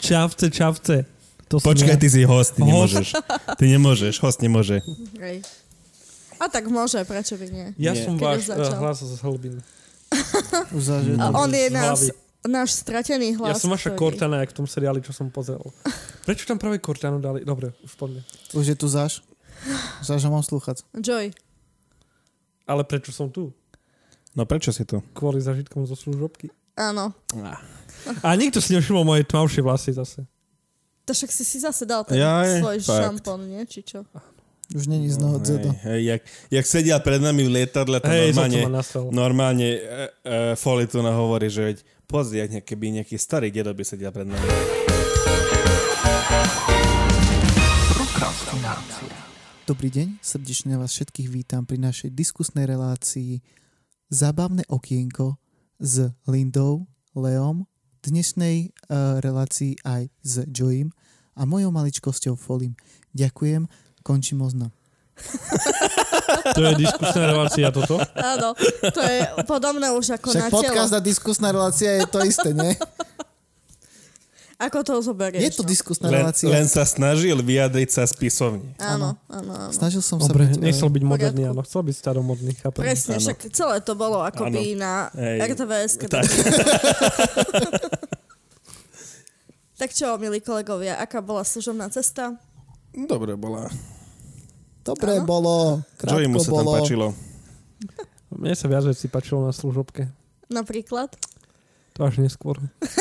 Čavce. Počkaj, ty si host, ty nemôžeš. Ty nemôžeš, host nemôže. Hej. A tak môže, prečo by nie? Ja Nie. som Keď váš už začal. hlas z hlbín. A on je Z hlavy. náš stratený hlas. Ja som vaša ktorý- Cortana, jak v tom seriáli, čo som pozrel. Prečo tam práve Cortanu dali? Dobre, už poďme. Už je tu Záš. Záža mám slúchať. Joy. Ale prečo som tu? No prečo si tu? Kvôli zažitkom zo služobky. Áno. A nikto si nevšimol moje tmavšie vlasy zase. To však si zase dal ten Jaj, svoj fakt. šampón, nie? Či čo? Už není z noho dzedo. Jak sedia pred nami v lietadle, to Hej, normálne Folituna hovorí, že veď pozri, keby nejaký starý dedo by sedia pred nami. Dobrý deň, srdečne vás všetkých vítam pri našej diskusnej relácii Zábavné okienko s Lindou, Leom, dnešnej relácii aj s Joyim a mojou maličkosťou Folim. Ďakujem, končím oznam. To je diskusná relácia toto? Áno, to je podobné už ako Však na podcast telo. a diskusná relácia je to isté, nie? Ako to zoberieš? Je to diskusná Len relácia. sa snažil vyjadriť sa spisovne. Áno. Snažil som Dobre, sa byť... nechcel byť poriadku. moderný, áno. Chcel byť staromodný, chápem. Presne, Áno. však celé to bolo akoby na Hej. RTVS. Tak. Tak čo, milí kolegovia, aká bola služobná cesta? Dobre bola. Dobre Áno. bolo, Joeymu krátko sa tam bolo. páčilo. Mne sa viac vecí páčilo na služobke. Napríklad? To až neskôr.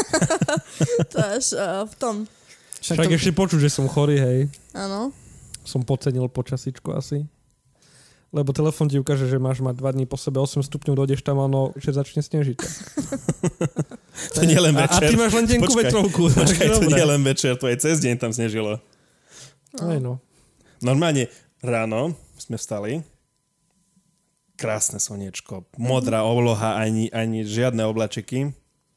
To až v tom, Však ešte počuť, že som chorý, hej. áno. Som podcenil počasíčko asi. Lebo telefon ti ukáže, že máš mať 2 dní po sebe 8 stupňov, dojdeš tam, áno, že začne snežiť. To nie len A večer. ty máš len tenkú vetrovku. Počkaj, to Dobre. nie len večer, to aj cez deň tam snežilo. Aj no. Normálne ráno sme vstali, krásne slniečko, modrá obloha, ani žiadne oblačeky.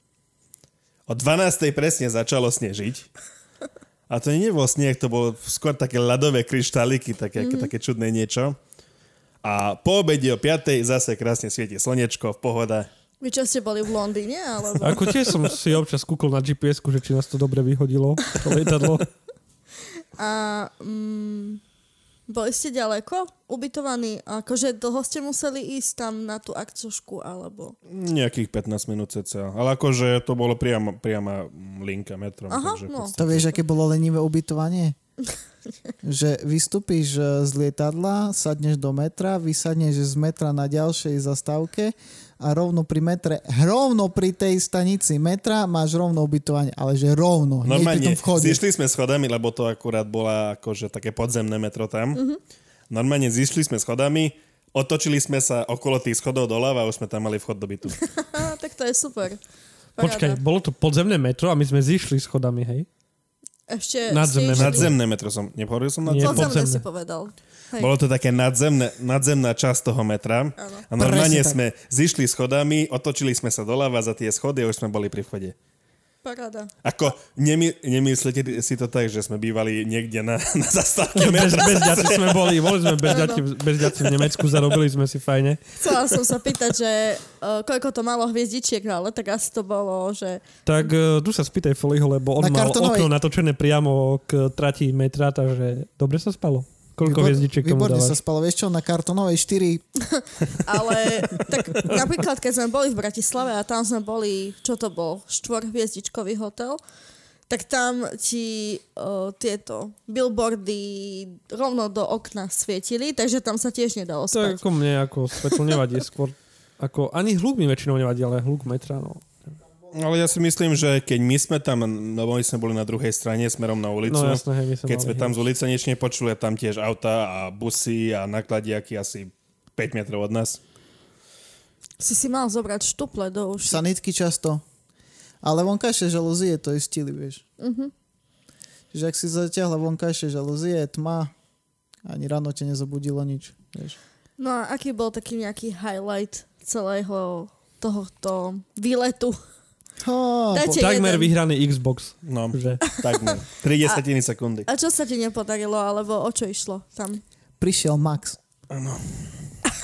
O 12:00 presne začalo snežiť. A to nebol sneh, to bolo skôr také ľadové kryštáliky, také čudné niečo. A po obede o 5:00 zase krásne svieti slnečko, pohoda. Vy čo ste boli v Londýne? Alebo... Ako tiež som si občas kúkol na GPS-ku, že či nás to dobre vyhodilo, to lietadlo. A boli ste ďaleko ubytovaní? Akože dlho ste museli ísť tam na tú akcošku, alebo... Nejakých 15 minút cca. Ale akože to bolo priama linka metrom. Aha, takže no. To vieš, aké bolo lenivé ubytovanie? Že vystúpiš z lietadla, sadneš do metra, vysadneš z metra na ďalšej zastávke a rovno pri tej stanici metra máš rovno ubytovanie, ale že rovno, nie pri Normálne, tom vchode. zišli sme schodami, lebo to akurát bola akože také podzemné metro tam. Normálne zišli sme schodami, otočili sme sa okolo tých schodov doľava a už sme tam mali vchod do bytu. Tak to je super. Počkaj, Paráda. bolo to podzemné metro a my sme zišli schodami, hej? Ešte Nadzemné ste išli- Nadzemné metro som, nehovoril som Nie, nadzemné? Podzemné podzemné. si povedal. Hej. Bolo to také nadzemná časť toho metra. Áno. A normálne Presne tak. sme zišli schodami, otočili sme sa doľava za tie schody a už sme boli pri vchode. Paráda. Ako, nemyslíte si to tak, že sme bývali niekde na zastávke Bez metra? ďaci sme boli bez ďaci v Nemecku, zarobili sme si fajne. Chcela som sa pýtať, že koľko to malo hviezdičiek, ale tak asi to bolo, že... Tak tu sa spýtaj Foliho, lebo on Na mal kartonovej- okno natočené priamo k trati metra, takže dobre sa spalo. Koľko hviezdičiek tomu Výborne sa dávaš? spalo. Vieš čo, na kartonovej 4 Ale tak napríklad, keď sme boli v Bratislave a tam sme boli, čo to bol, 4-hviezdičkový hotel, tak tam ti tieto billboardy rovno do okna svietili, takže tam sa tiež nedalo To je spať. ako mne, ako svetlo nevadí skôr. Ako, ani hluk mi väčšinou nevadí, ale hluk metra, no. Ale ja si myslím, že keď my sme tam, no my sme boli na druhej strane smerom na ulicu, No jasné, hej, my sme keď mali, sme tam hej. z ulice nič nepočuli, a tam tiež auta a busy a nakladiaky asi 5 metrov od nás. Si mal zobrať štuple do uši. sanitky často. Ale vonkajšie žalúzie to istili, vieš. Čiže ak si zatiahla vonkajšie žalúzie, tma, ani ráno ťa nezabudilo nič, vieš. No a aký bol taký nejaký highlight celého tohoto výletu? Dajte Takmer jeden. vyhraný Xbox. No, Že? takmer. 30 sekundy. A čo sa ti nepodarilo, alebo o čo išlo tam? Prišiel Max. Áno.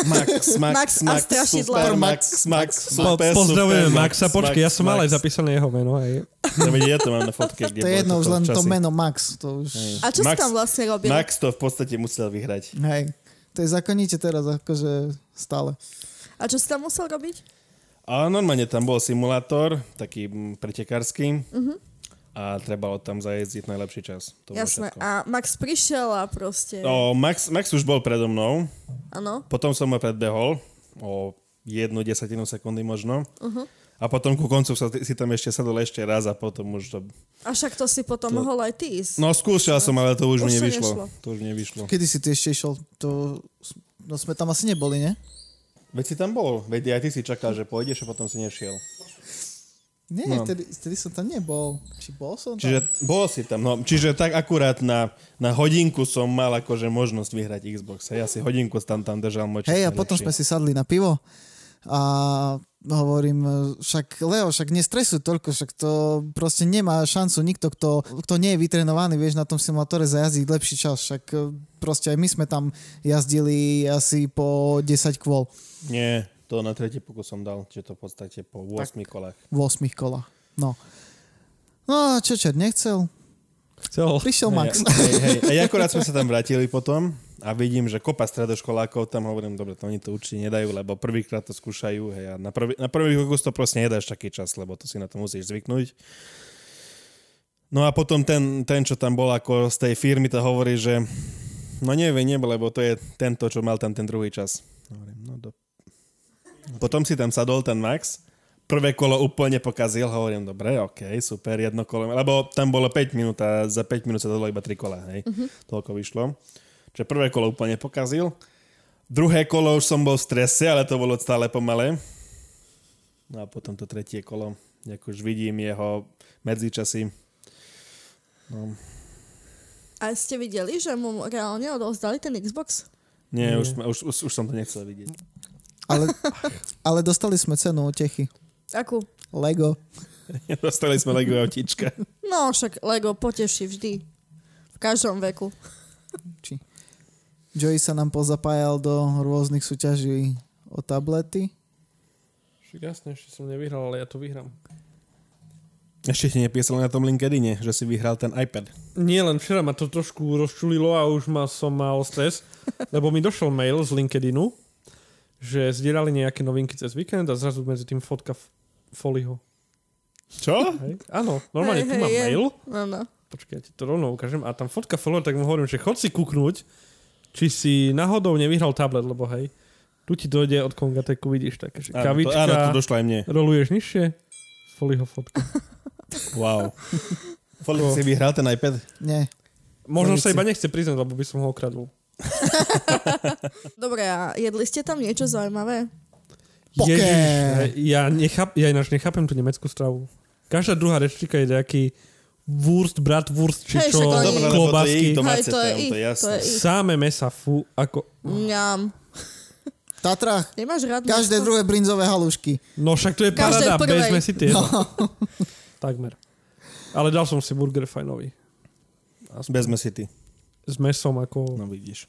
Max a strašidla. Pozdravujeme Maxa. Počkej, ja som mal aj zapísané jeho meno. Hej. Ja to mám na fotke, kde To je jedno, už len to časy. meno Max. To už... A čo si tam vlastne robil? Max to v podstate musel vyhrať. Hej, to je zákonite teraz akože stále. A čo si tam musel robiť? A normálne tam bol simulátor, taký pretekársky. A trebalo tam zajezdiť najlepší čas. To bolo Jasné. všetko. A Max prišiel a proste... Max už bol predo mnou. Áno. Potom som ho predbehol o 1/10 sekundy možno. A potom ku koncu si tam ešte sadol ešte raz a potom už to... A však to si potom mohol aj ty ísť. No skúšal som, ale to už mi Už to nevyšlo. nešlo. To už nevyšlo. Kedy si ty ešte išiel? No sme tam asi neboli, ne? Veď si tam bol. Veď aj ty si čakal, že pôjdeš a potom si nešiel. Nie, No. vtedy som tam nebol. Či bol som tam? Čiže bol si tam. No, čiže tak akurát na hodinku som mal akože možnosť vyhrať Xbox. Ja si hodinku tam držal môj čas. Hej, a potom sme si sadli na pivo a hovorím, však Leo, však nestresuj toľko, však to proste nemá šancu nikto, kto nie je vytrenovaný, vieš, na tom simulátore zajazdiť lepší čas, však proste aj my sme tam jazdili asi po 10 kvôl. Nie, to na tretí pokus som dal, čiže to v podstate po 8 kolách. V 8 kolách, no. No a čo čert nechcel? Chcel. Prišiel Max. Hej. A akorát sme sa tam vrátili potom a vidím, že kopa stredoškolákov tam, hovorím, dobre, to oni to určite nedajú, lebo prvýkrát to skúšajú, hej, a na prvý pokus to proste nedáš taký čas, lebo to si na to musíš zvyknúť. No a potom ten, čo tam bol ako z tej firmy, to hovorí, že no neviem, lebo to je tento, čo mal tam ten druhý čas. Hovorím, Potom si tam sadol ten Max, prvé kolo úplne pokazil, hovorím, dobre, okej, super, jedno kolo, lebo tam bolo 5 minút a za 5 minút sa dalo iba 3 kola, hej, toľko vyšlo. Čiže prvé kolo úplne pokazil, druhé kolo už som bol v strese, ale to bolo stále pomalé. No a potom to tretie kolo, ako už vidím jeho medzičasy. No. A ste videli, že mu reálne odovzdali ten Xbox? Nie, už som to nechcel vidieť. Ale dostali sme cenu utechy. Akú? Lego. Dostali sme Lego autíčka. No, však Lego poteší vždy. V každom veku. Joey sa nám pozapájal do rôznych súťaží o tablety. Však jasne, ešte som nevyhral, ale ja to vyhrám. Ešte ti nepísal na tom LinkedIne, že si vyhral ten iPad. Nie, len včera ma to trošku rozčulilo a už som mal stres, lebo mi došiel mail z LinkedInu, že zdieľali nejaké novinky cez víkend a zrazu medzi tým fotka Foliho. Čo? Hej? Áno, normálne tu mám mail. Áno. Počkaj, ja ti to rovno ukážem. A tam fotka Foliho, tak mu hovorím, že chod si kúknúť, či si náhodou nevyhral tablet, lebo hej, tu ti dojde od Kongateku, vidíš také, že kavička, áno, to došlo aj mne. roluješ nižšie, Foliho fotka. Wow. Foli si vyhral ten iPad? Nie. Možno sa iba nechce priznať, lebo by som ho okradol. Dobre, a jedli ste tam niečo zaujímavé? Poké. Ježiš, ja ináč nechápem tú nemeckú stravu. Každá druhá rečtika je nejaký bratwurst, či Hej, čo, však oni- Dobre, lebo to je klobásky. ich domáce, Hej, to je tam, to je ich, jasné. to je ich. Sáme mesa, fú, ako... Mňam. V Tatrách Nemáš rád každé mesko? druhé brinzové halušky. No však to je Každej paráda, prvej. bez mesity. No. Takmer. Ale dal som si burger fajnový. Bez mesity. S mesom ako... No vidíš.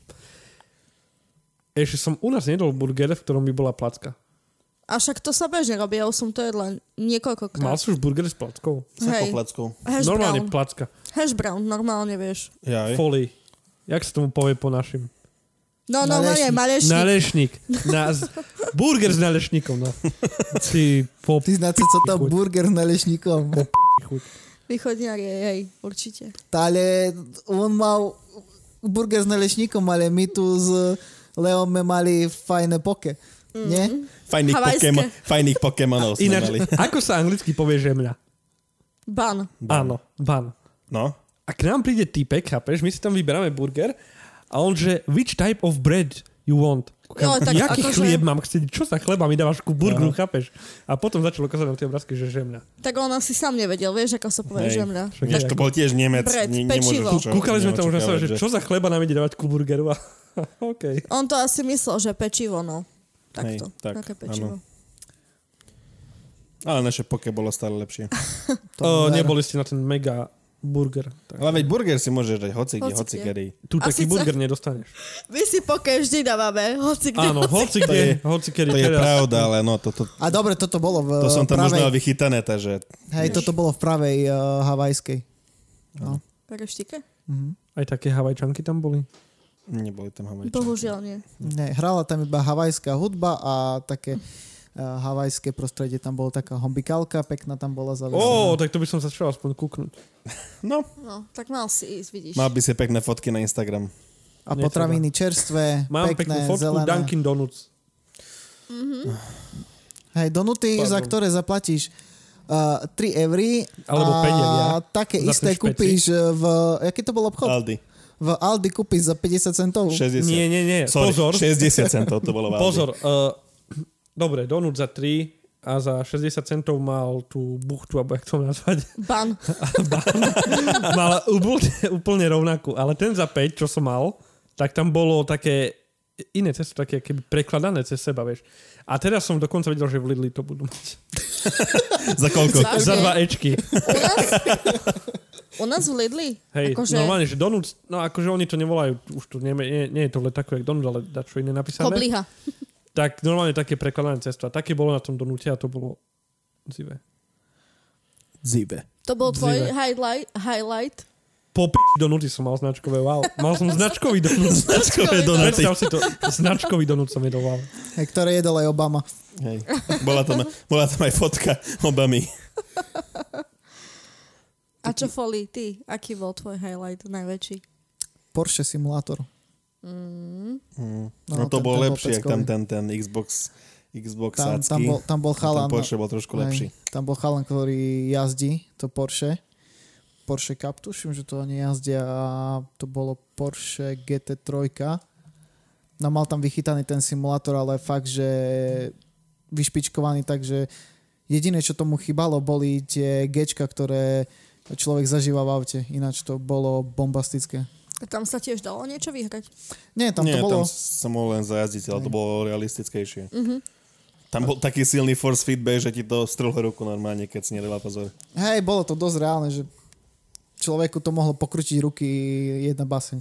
Ešte som u nás nedol burger, v ktorom by bola placka. A však to sa bežne robí, ja už som to jedla niekoľkokrát. Mal si už burger s plackou? S akou Hej. plackou? Hash Normálne brown. placka. Hash brown, normálne vieš. Jaj. Folii. Jak sa tomu povie po našim? No, normálne, malešník. Nalešník. Burger s nalešníkom, no. Si po Ty znáte, co to chuť. burger s nalešníkom. chuť. Východniar je, hej, určite. Ale on mal burger s nalešníkom, ale my tu s Leom mali fajné poke. Nie? Havajské. Fajných Pokémonov sme Ináč, mali. ako sa anglicky povie žemľa? Ban. Áno, ban. No. A k nám príde týpek, chápeš, my si tam vyberáme burger a on že, which type of bread you want? Jo, tak Jaký akože- chlieb mám chcieť? Čo za chleba mi dávaš ku burgeru, chápeš? A potom začal ukázať na tie obrázky, že žemľa. Tak on asi sám nevedel, vieš, ako sa povie Hej. žemľa. Však Vieš, to bol tiež Nemec. Bread, Nemôžeš pečivo. čo- Kúkali sme tam už na seba, neočakávať, že čo za chleba nám ide dávať ku burgeru a OK. On to asi myslel, že pečivo, no. Takto. Hej, tak, Také pečivo. Ale naše poke bolo stále lepšie. Neboli ste na ten mega Burger. Tak. Ale veď burger si môžeš dať Hocikde. hocikedy. Tu A taký síce- burger nedostaneš. My si pokiaľ vždy dávame, hoci kde. Áno, hocikedy To je teraz. pravda, ale no, to A dobre, toto bolo v to som tam pravej... možno vychytané, takže... Hej, toto bolo v pravej havajskej. No. Reštike? Aj také havajčanky tam boli. Neboli tam havajčanky. Bohužiaľ nie. Ne, hrala tam iba havajská hudba a také havajské prostredie. Tam bola taká hombikálka, pekná tam bola zavesená. Tak to by som sa chcel aspoň kúknúť. No, No, tak mal si ísť, vidíš. mal by si pekné fotky na Instagram. A potraviny čerstvé, Mám peknú pekné, fotku zelené. Dunkin Donuts. Hej, donuty, Pardon. za ktoré zaplatíš 3 eury Alebo 5 eur, ja. také Za isté ten špeci. kúpiš v... Aký to bol obchod? Aldi. V Aldi kúpiš za 50 centov. 60. Nie. Sorry, Pozor. 60 centov to bolo v Aldi. Pozor. Dobre, donut za 3 a za 60 centov mal tú buchtu, alebo jak to nazvať. Ban. Mal úplne rovnakú, ale ten za 5, čo som mal, tak tam bolo také iné cesto, také keby prekladané cez seba, vieš. A teraz som dokonca videl, že v Lidli to budú mať. Za koľko? Vážne? Za 2 ečky. U nás v Lidli? Hej, Akože normálne, že donut, no akože oni to nevolajú, už to nie je to letáko jak donut, ale dačo iné napísané. kobliha. Tak normálne také prekladané cesto. A také bolo na tom donute a to bolo zivé. Zive. To bol tvoj Zive. highlight. Po donuty som mal značkové, wow. Mal som značkový donut. Značkové donuty. Predstav si to, značkový donut som jedol, wow. Hej, ktoré jedol aj Obama. Hej. Bola tam aj fotka Obamy. A čo Foli, ty? Aký bol tvoj highlight najväčší? Porsche simulátor. No to bol lepší, jak peckový. tam ten Xbox sácky. Tam bol chalan. Ten Porsche bol trošku lepší. Tam bol chalan, ktorý jazdí to Porsche Cup, tuším, že to oni jazdia a to bolo Porsche GT3. No mal tam vychytaný ten simulátor, ale fakt, že vyšpičkovaný, takže jediné, čo tomu chýbalo, boli tie Gčka, ktoré človek zažíva v aute. Ináč to bolo bombastické. A tam sa tiež dalo niečo vyhrať? Nie, tam Nie, to bolo... tam sa mohol len zajazdiť, ale to bolo realistickejšie. Tam bol taký silný force feedback, že ti to strhlo ruku normálne, keď si nedala pozor. Hej, bolo to dosť reálne, že človeku to mohlo pokrútiť ruky jedna baseň.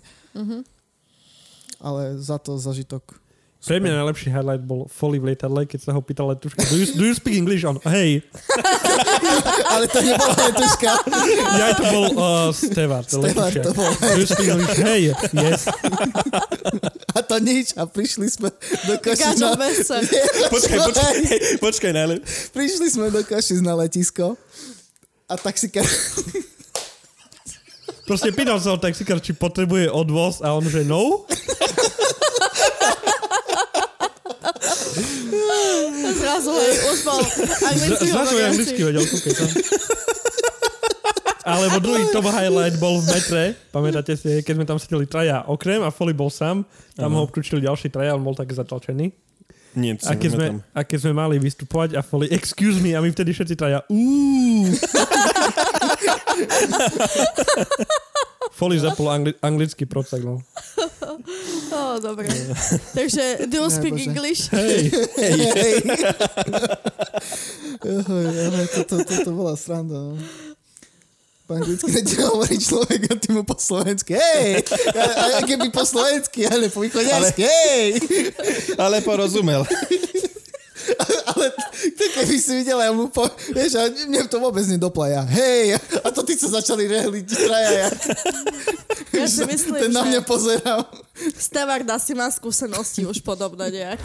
Ale za to zažitok. Pre mňa najlepší highlight bol Foley v lietadle, keď sa ho pýtal letuška, do you speak English? On, hej. Ale to nebola letuška. Ja to bol Stewart, Stewart letušia. to bol. Do you speak English? Hej, yes. A to nič. A prišli sme do Košic Kážel na... bezce. Počkaj, Prišli sme do Košic na letisko a taxikár... Proste pýtal sa ho taxikár, či potrebuje odvoz a on, že no. Zrazu, hej, už bol anglicky Zrazu je anglicky vedel, kúkaj sa. Alebo druhý top highlight bol v metre, pamätáte si, keď sme tam sedeli traja okrem a Foley bol sám, tam ho obklúčili ďalší traja, on bol tak zatlačený. Nie, A keď sme mali vystupovať a Foley, excuse me, a my vtedy všetci traja, Foley zapol anglický procak, no. dobre. Takže, do you speak Bože. English? Hej, Hej. Toto bola sranda. No. Po anglicky nedia hovoriť človek a ty mu po slovensky. Hej! A keby po slovensky, ale po východňarsky. Hej! Ale porozumel. Ale ty keby si videl, ja mu vieš, a mne to vôbec nedopla. Hej! A to ty sa začali rehliť traja. Ja si myslím, Ten na mňa že pozeral. Stewart asi má skúsenosti už podobné nejaké.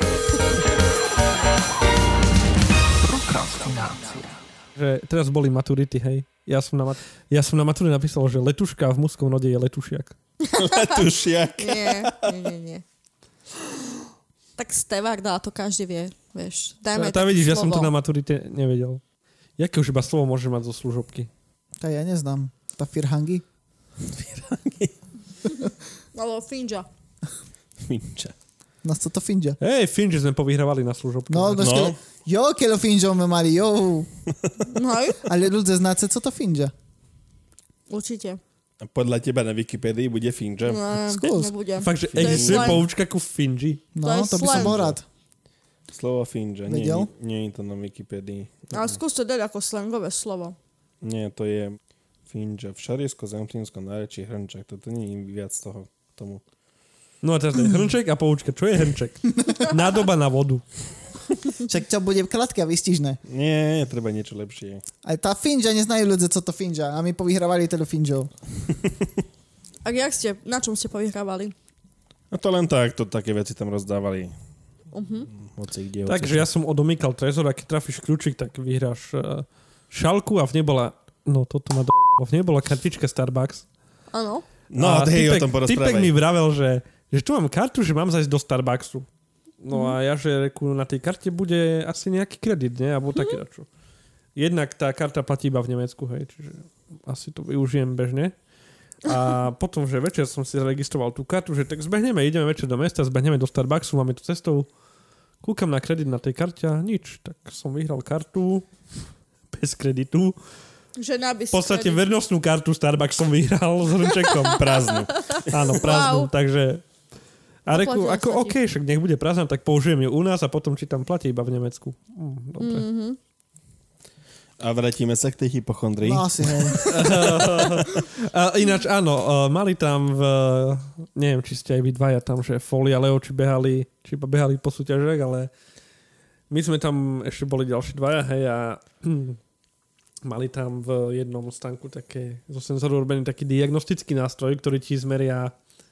že teraz boli maturity, hej. Ja som na maturite napísal, že letuška v mužskom rode je letušiak. Letušiak. Nie. Tak Stewart, to každý vie, vieš. Dajme Tá vidíš, ja som slovo. to na maturite nevedel. Jaké už iba slovo môže mať zo služobky? Tá ja neznám. Tá Firhangi? Alebo Finja. Finča. No co to Finja? Hej, Finži sme povyhrávali na služobke. No, No. Jo, che lo fingiamo mali, jo. No, Ale ľudia znáte, co to Finja? určite. A podľa teba na Wikipedii bude Finča? No, Skús. nebudem. Fakt, že To je existuje slang. poučka ku Finži. No, To je to by som slang. bol rád. Slovo Finča. Vedel? Nie je to na Wikipedii. Ale skúste dať ako slangové slovo. Nie, to je Finža, Všariesko, Zemplínsko, Nárečí, Hrnčák. Toto nie je viac toho k tomu. No a teraz je hrnček a poučka. Čo je hrnček? Nádoba na vodu. Však to bude krátke a vystižné. Nie, treba niečo lepšie. Aj tá finža, neznajú ľudia, co to finža. A my povyhrávali teda finžou. A na čom ste povyhrávali? A to len tak, to také veci tam rozdávali. Hoci kde, Takže ja som odomýkal trezor, a keď trafíš kľúčik, tak vyhráš šálku a v nej bola, no toto ma v nej bola kartička Starbucks. Áno. No, hej, o tom porozprávaj. Typek mi vravel, že tu mám kartu, že mám zajsť do Starbucksu. No a ja, že reku, na tej karte bude asi nejaký kredit, nie? Alebo také čo. Jednak tá karta platí iba v Nemecku, hej, čiže asi to využijem bežne. A potom, že večer som si zaregistroval tú kartu, že tak ideme večer do mesta, zbehneme do Starbucksu, máme tu cestou. Kúkam na kredit na tej karte a nič. Tak som vyhral kartu bez kreditu. V podstate vernostnú kartu Starbucks som vyhral s hrnčekom. Prázdnu. Áno, prázdnu, Wow. takže... A reku, Oplatilo ako sa ti. OK, však nech bude prázdna, tak použijem ju u nás a potom či tam platí iba v Nemecku. Dobre. A vrátime sa k tej hypochondrii. No asi hej. Ináč áno, mali tam neviem, či ste aj vy dvaja tam, že Foli a Leo, či iba behali po súťažek, ale my sme tam ešte boli ďalší dvaja, hej, a mali tam v jednom stánku také zo senzoru urobený taký diagnostický nástroj, ktorý ti zmeria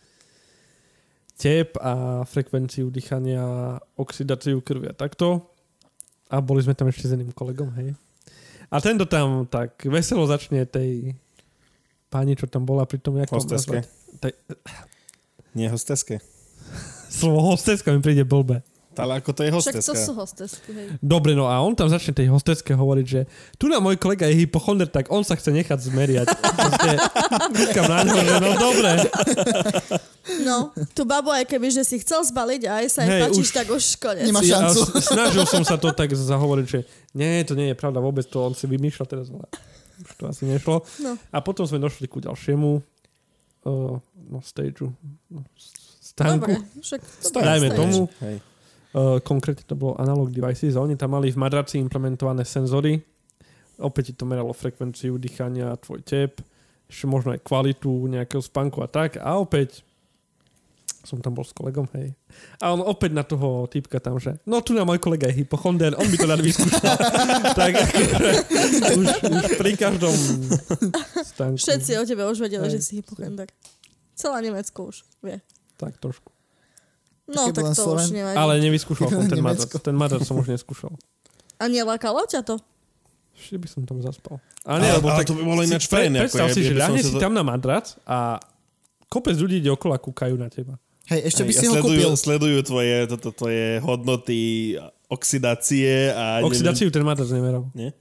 tep a frekvenciu dýchania, oxidáciu krvi a takto. A boli sme tam ešte s jedným kolegom, hej. A tento tam tak veselo začne tej pani, čo tam bola pri tom, jak to Hosteske. Nie hosteske. Slovo hosteska mi príde blbé. Ale ako to je Však hosteska. to sú hostesky, hej. Dobre, no a on tam začne tej hosteske hovoriť, že tu na môj kolega je hypochonder, tak on sa chce nechať zmeriať. Proste kúkam na ňo, že no dobre. No, tu babu aj keby, že si chcel zbaliť a aj sa jej Hej, páčiš, už- tak už konec. Nemá Ja šancu. snažil som sa to tak zahovoriť, že nie, to nie je pravda vôbec, to on si vymýšľa teraz, ale už to asi nešlo. No. A potom sme došli ku ďalšiemu stageu, stánku. Dobre, však to Dajme bude tomu. stage. Hej. Konkrétne to bolo Analog Devices a oni tam mali v madraci implementované senzory. Opäť ti to meralo frekvenciu dýchania, tvoj tep, ešte možno aj kvalitu nejakého spánku a tak. A opäť som tam bol s kolegom, hej. A on opäť na toho týpka tam, že no tu na môj kolega je hypochonder, on by to rád vyskúšal. Tak akože už pri každom stánku. Všetci o tebe už vedeli, Hej. že si hypochonder. Celá Nemecko už vie. Tak trošku. No, Keby tak len to Sloven. už nevadí. Ale nevyskúšal som ten Nemecko. madrac. Ten madrac som už neskúšal. A nelákalo ťa to? Ešte by som tam zaspal. A nie, Ale- lebo ale tak to by bolo ináč si fajn, ako Predstav ja si, by že som ľahne sa si to- tam na madrac a kopec ľudí ide okolo a kúkajú na teba. Hej, ešte by Hej, si ho kúpil. sledujú tvoje hodnoty, oxidácie a... Oxidáciu ten madrac nemeral. Nie?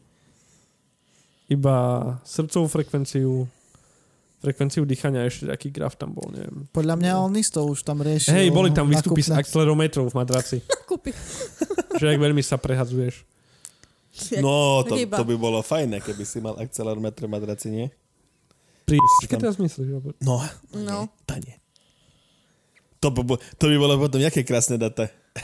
Iba srdcovú frekvenciu dýchania, ešte taký graf tam bol, neviem. Podľa mňa on isto už tam riešil. Hej, boli tam výstupy z nákupné. akcelerometrov v madraci. Kúpi. Že jak veľmi sa prehadzuješ. No, Ryba. to by bolo fajné, keby si mal akcelerometr v madraci, nie? Keď teraz myslíš, Robert? No, No. To nie. To by bolo potom nejaké krásne data.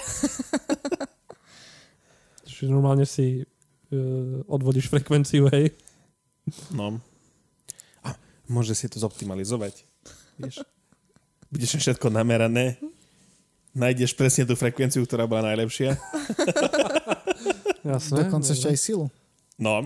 Že normálne si odvodíš frekvenciu, hej. No. A môže si to zoptimalizovať. Vieš? Budeš všetko namerané. Nájdeš presne tú frekvenciu, ktorá bola najlepšia. Jasné. Dokonca ešte aj silu. No.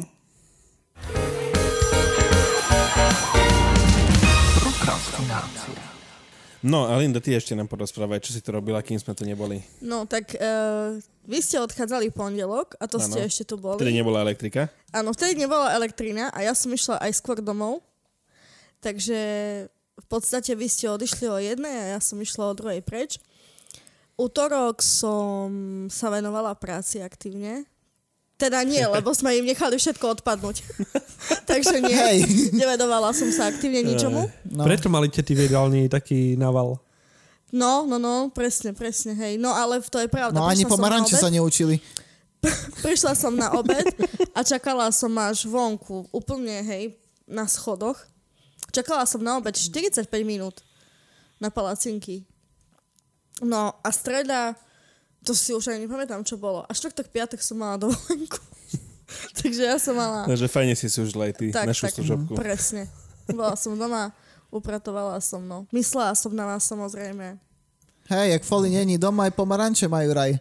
No a Linda, ty ešte nám porozprávaj, čo si to robila, kým sme tu neboli. No, tak vy ste odchádzali v pondelok a to Áno. ste ešte tu boli. Vtedy nebola elektrika. Áno, vtedy nebola elektrina a ja som išla aj skôr domov. Takže v podstate vy ste odišli o 1 a ja som išla o 2 preč. Útorok som sa venovala práci aktívne. Teda nie, lebo sme im nechali všetko odpadnúť. Takže nie, Hej. nevenovala som sa aktívne ničomu. No. Preto mali tety v jedálni taký naval. No, presne, hej. No ale to je pravda. No ani Prišla som na pomaranče obed. sa neučili. Prišla som na obed a čakala som až vonku, úplne, hej, na schodoch. Čakala som na obed 45 minút na palacinky. No a streda, to si už ani nepamätám, čo bolo. A štvrtok, piatok som mala dovolenku. Takže ja som mala... Takže fajne si užila aj ty našu služobku. Presne. Bola som doma, upratovala som, no. Myslela som na vás, samozrejme. Hej, jak Foli není doma, aj pomaranče majú raj.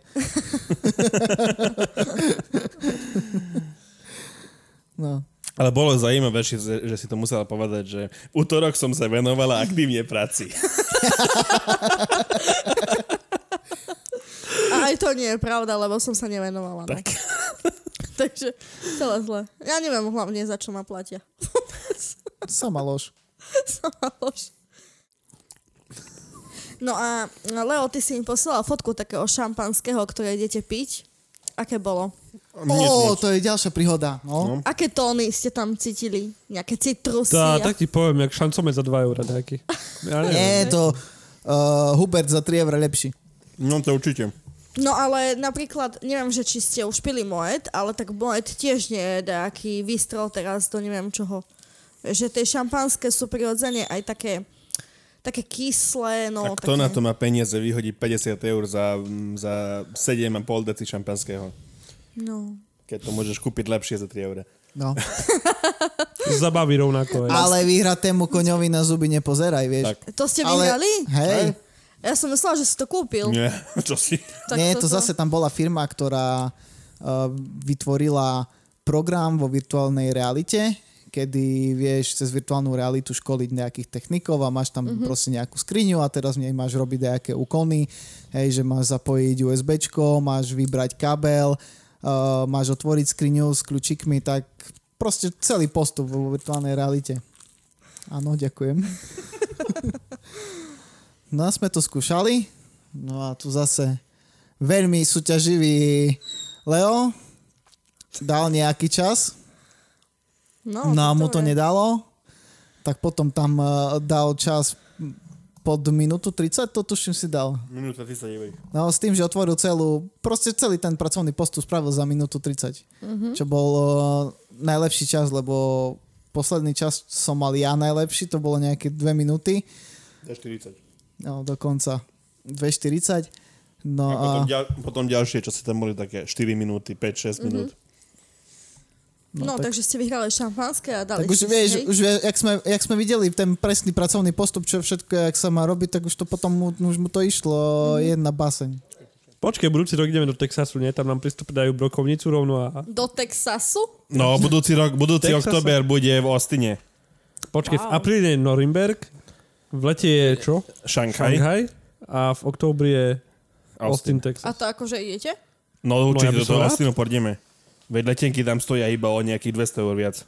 No. Ale bolo zaujímavé, že si to musela povedať, že v útorok som sa venovala aktívne práci. A aj to nie je pravda, lebo som sa nevenovala. Tak. Takže celé zle. Ja neviem hlavne, za čo ma platia. Sama lož. Sama lož. No a Leo, ty si mi poslal fotku takého šampanského, ktoré idete piť. Aké bolo? To je ďalšia príhoda. No. Aké tóny ste tam cítili? Nejaké citrusy? Tak ti poviem, jak šancomet za 2 € nejaký. Ja Nie, to Hubert za 3 € lepší. No to určite. No ale napríklad, neviem, že či ste už pili Moet, ale tak Moet tiež nie je nejaký výstrel teraz do neviem čoho. Že tie šampanské sú prirodzene aj také kyslé, no. A kto také... na to má peniaze vyhodí 50 € za 7,5 deci šampanského? No. Keď to môžeš kúpiť lepšie za 3 €. No. Zabaví rovnako. Ale vyhratému koňovi na zuby nepozeraj, vieš. Tak. To ste vyhrali? Hej. Ja som myslela, že si to kúpil. Nie, čo si? Tak Nie, to zase tam bola firma, ktorá vytvorila program vo virtuálnej realite, kedy vieš cez virtuálnu realitu školiť nejakých technikov a máš tam proste nejakú skriňu a teraz v nej máš robiť nejaké úkony, hej, že máš zapojiť USBčko, máš vybrať kabel, máš otvoriť skriňu s kľúčikmi, tak proste celý postup vo virtuálnej realite. Áno, ďakujem. No a sme to skúšali, no a tu zase veľmi súťaživý Leo dal nejaký čas. No a mu to nedalo, tak potom tam dal čas pod minútu 30, to tuším si dal. Minúta 39. No s tým, že otvoril celý ten pracovný postup spravil za minútu 30, čo bol najlepší čas, lebo posledný čas som mal ja najlepší, to bolo nejaké 2 minúty. 40. No dokonca 2:40. No a potom ďalšie, čo si tam boli také 4 minúty, 5-6 minút. No takže ste vyhrali šampanské a dali tak už vieš, jak sme videli ten presný pracovný postup, čo všetko, jak sa má robiť, tak už to potom už mu to išlo jedna báseň. Počkej, budúci rok ideme do Texasu, nie? Tam nám dajú brokovnicu rovno a... Do Texasu? No, budúci október bude v Austine. Počkej, v apríli je Norimberg, v lete je čo? Šanghaj. A v októbri je Austin, Texas. A to akože idete? No určite do toho Austinu pôjdeme. Veď letenky tam stoja iba o nejakých 200 € viac.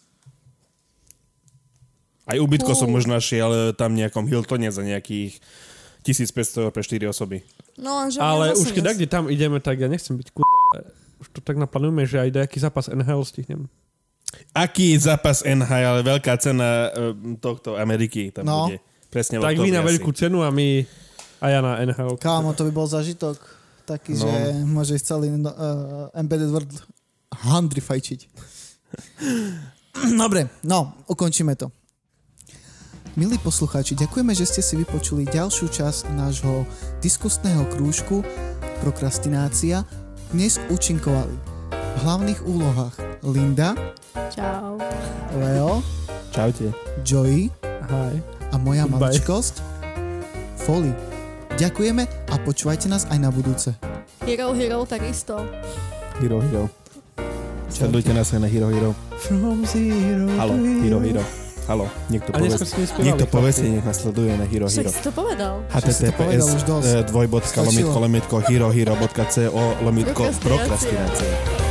Aj ubytko som možno našiel tam nejakom Hiltone za nejakých 1500 € pre 4 osoby. No, že ale už keď kde tam ideme, tak ja nechcem byť už to tak naplánujeme, že aj nejaký zápas NHL stihnem. Aký zápas NHL, ale veľká cena tohto Ameriky tam bude. Presne tak vy na veľkú cenu a my a ja na NHL. Kámo, to by bol zážitok taký, že môžeš celý Embedded World handry fajčiť. Dobre, no, ukončíme to. Milí poslucháči, ďakujeme, že ste si vypočuli ďalšiu časť nášho diskusného krúžku Prokrastinácia. Dnes účinkovali v hlavných úlohách Linda. Čau. Leo. Čaute. Joey. Hi. A moja maličkosť Foli. Ďakujeme a počúvajte nás aj na budúce. Hero, takisto. Hero. Sledujte nás aj na Hero. From zero. Halo, Hero. Halo, niekto povedzte, nech nás sleduje na Hero. Však si to povedal. https://hero.co/prokrastinácia.